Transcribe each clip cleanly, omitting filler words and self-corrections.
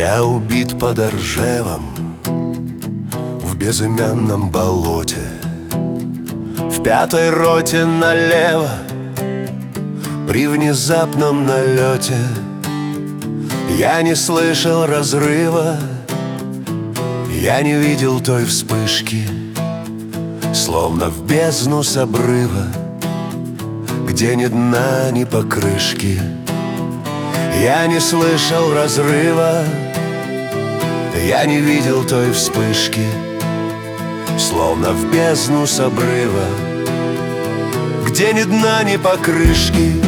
Я убит под Ржевом, в безымянном болоте, в 5-й роте налево, при внезапном налете. Я не слышал разрыва, я не видел той вспышки, словно в бездну с обрыва, где ни дна, ни покрышки. Я не слышал разрыва, я не видел той вспышки, словно в бездну с обрыва, где ни дна, ни покрышки.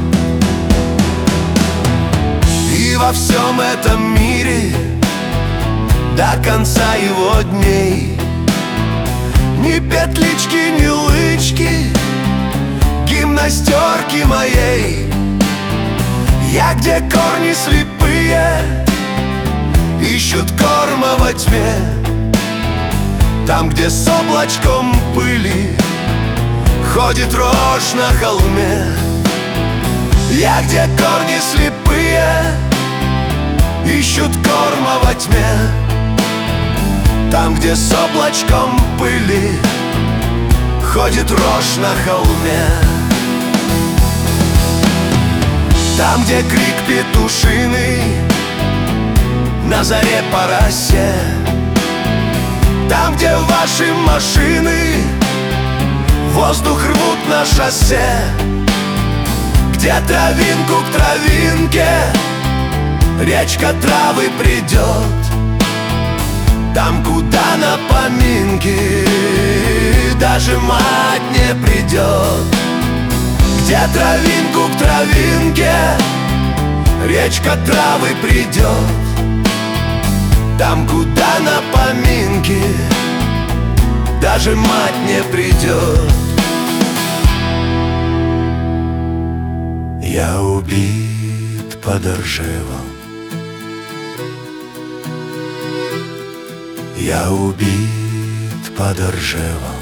И во всем этом мире до конца его дней ни петлички, ни лычки, гимнастерки моей. Я, где корни слепые ищут корма во тьме, там, где с облачком пыли ходит рожь на холме. Я, где корни слепые ищут корма во тьме, там, где с облачком пыли ходит рожь на холме. Там, где крик петушиный на заре по росе, там, где ваши машины воздух рвут на шоссе, где травинку к травинке речка травы придет, там, куда на поминки даже мать не придет. Где травинку к травинке речка травы придет, там, куда на поминки даже мать не придет. Я убит под Ржевом, я убит под Ржевом.